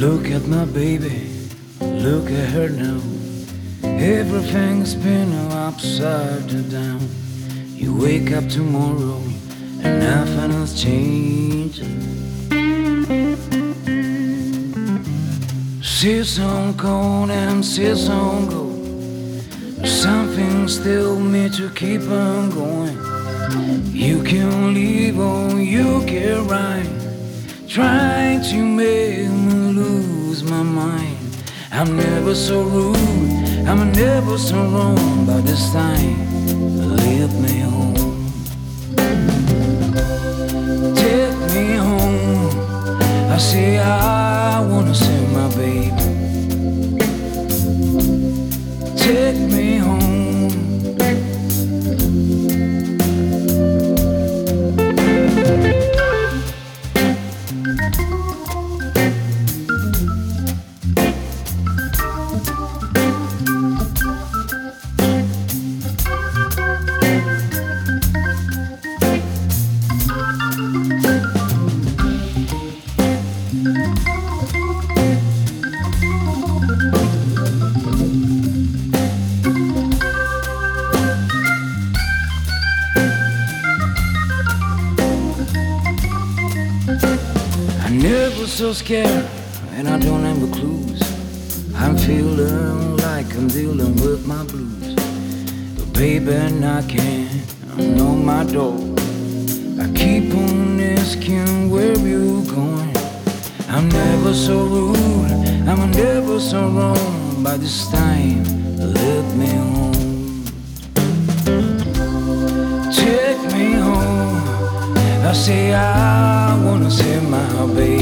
Look at my baby, look at her now. Everything's been upside down. You wake up tomorrow and nothing has changed. Season cold and season go. Something still made to keep on going. You can leave or you can ride, trying to make me lose my mind. I'm never so rude, I'm never so wrong, but this time leave me home. Take me home, I say I wanna see my baby. Take me home. Never so scared, and I don't have the clues. I'm feeling like I'm dealing with my blues. But baby, I can't know my door. I keep on asking where you going. I'm never so rude, I'm never so wrong, but this time let me home. Take me home, I say I wanna see my baby.